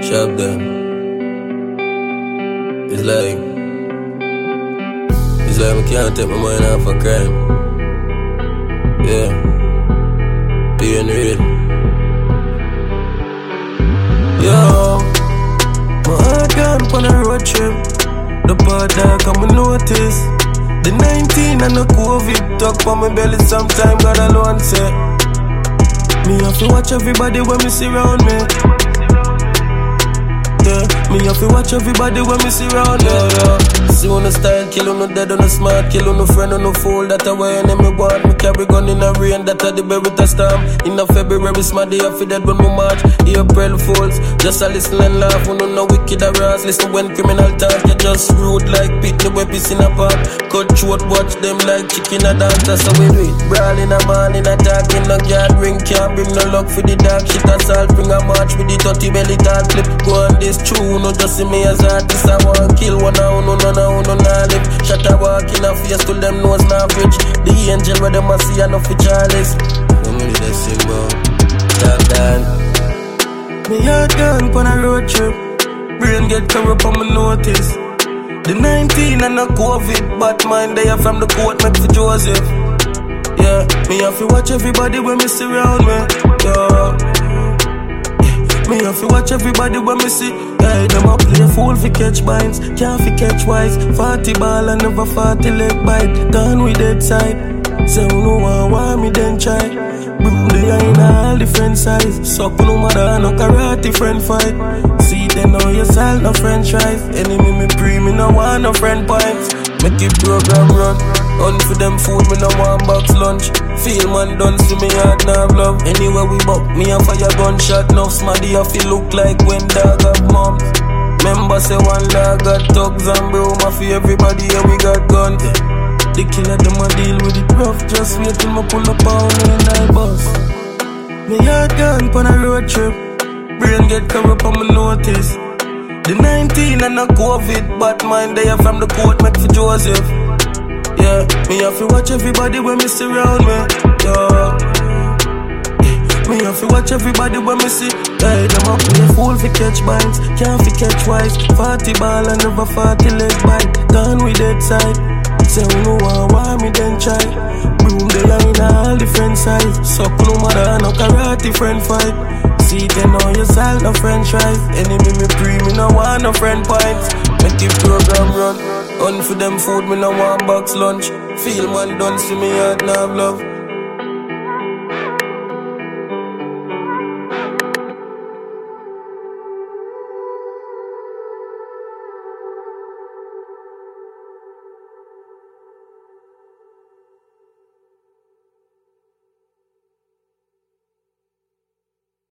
Shop them. It's like I can't take my mind off a crime. Yeah, being real. Yo, my heart gone on a road trip. The part that come and notice. The 19 and the COVID talk for my belly sometime. God alone say me have to watch everybody when me see around me. Yeah, me have to watch everybody when me see around me. See on the style, kill on the dead, on the smart, kill on the friend, on the fool. That a way and me want. Me carry gun in the rain, that a the berry to storm. In the February, smart day, I feel dead when we march. April Fools, just a listen and laugh. We don't know wicked or ass. Listen when criminal talk, you just rude like pit, the weapons in a park. Cut short, watch them like chicken a dance. That's how we do it. Brawl in a man, in a talk, in a gathering. Can't bring no luck for the dark shit assault. Bring a march with the 30 belly tall clip. Go on this true, no just see me as artist. I want kill one now, no live. Shut a walk in a face till them nose not rich. The angel where them a see enough for Charles. Don't really that sing about Top down. Me heart gone on a road trip. Brain get corrupt on my notice. The 19 and the COVID, but mine they are from the court make for Joseph. Yeah, me have to watch everybody when me see around me. Yeah. Me have to watch everybody when me see. Hey, them a play fool fi catch binds, can't fi catch wise. 40 ball and never 40 leg bite. Gone with dead side. Say who no want me then try. Boom, they are in all different size. Suck no mother, no karate friend fight. See they know yourself, no french fries. Enemy me pre, me no want no friend points. Make it program run. Hunt for them food, me no want box lunch. Feel man done see me heart now have love. Anywhere we buck, me a fire gunshot. Now smaddy I feel look like when dog have moms. Member say one dog got thugs and bro. My for everybody and we got guns. The killer them a deal with it rough. Just wait till me pull up on me and I bust. Me heart gone on a road trip. Brain get corrupt on my notice. The 19 and the COVID, but mine they are from the court make for Joseph. Yeah, me have to watch everybody when me see around me. Yeah, me have to watch everybody when me see. Hey, them a play fool fi catch binds, can't fi catch wise. 40 ball and never 40 leg bite. Gone with dead side. Say who no want me then try. Broom they are in all different size. Suck no mother, no karate friend fight. See they know yourself, no french fries. Enemy me pre, me no want no friend points. Make it program run. Hunt for them food, me no want box lunch. Feel man done see me heart now have love.